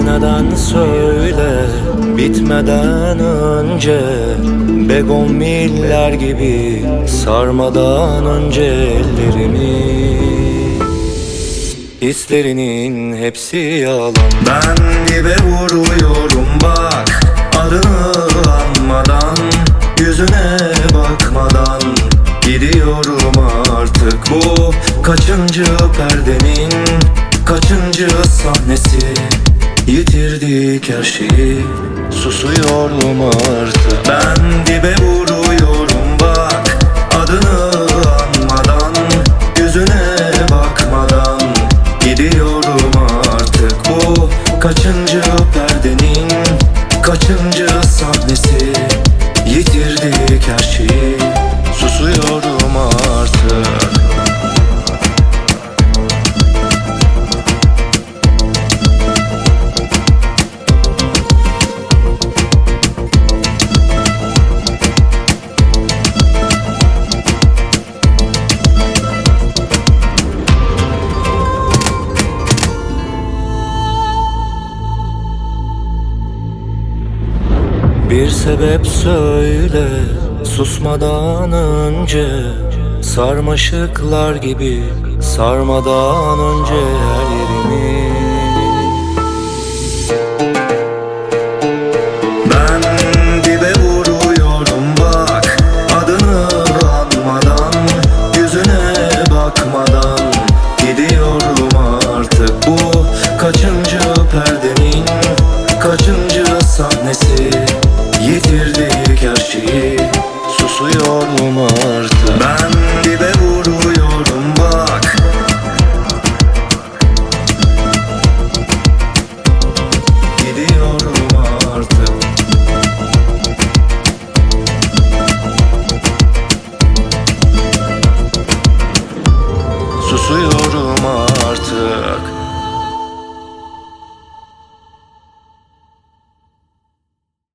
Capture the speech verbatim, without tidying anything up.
neden söyle, bitmeden önce, begonviller gibi sarmadan önce ellerimi. Hislerinin hepsi yalan. Ben dibe vuruyorum bak, adını anmadan, yüzüne bakmadan. Gidiyorum artık, bu kaçıncı perdenin kaçıncı sahnesi. Yitirdik her şeyi, susuyorum artık. Ben dibe vuruyorum bak, adını anmadan, yüzüne bakmadan. Gidiyorum artık, bu kaçıncı perdenin kaçıncı sahnesi. Yitirdik her şeyi, susuyorum artık. Bir sebep söyle, susmadan önce, sarmaşıklar gibi sarmadan önce her yerimi. Ben dibe vuruyorum bak, adını anmadan, yüzüne bakmadan. Gidiyorum artık, bu kaçıncı perdenin kaçıncı sahnesi. Yitirdik her şeyi, susuyorum artık. Ben dibe vuruyorum bak, gidiyorum artık. Susuyorum artık.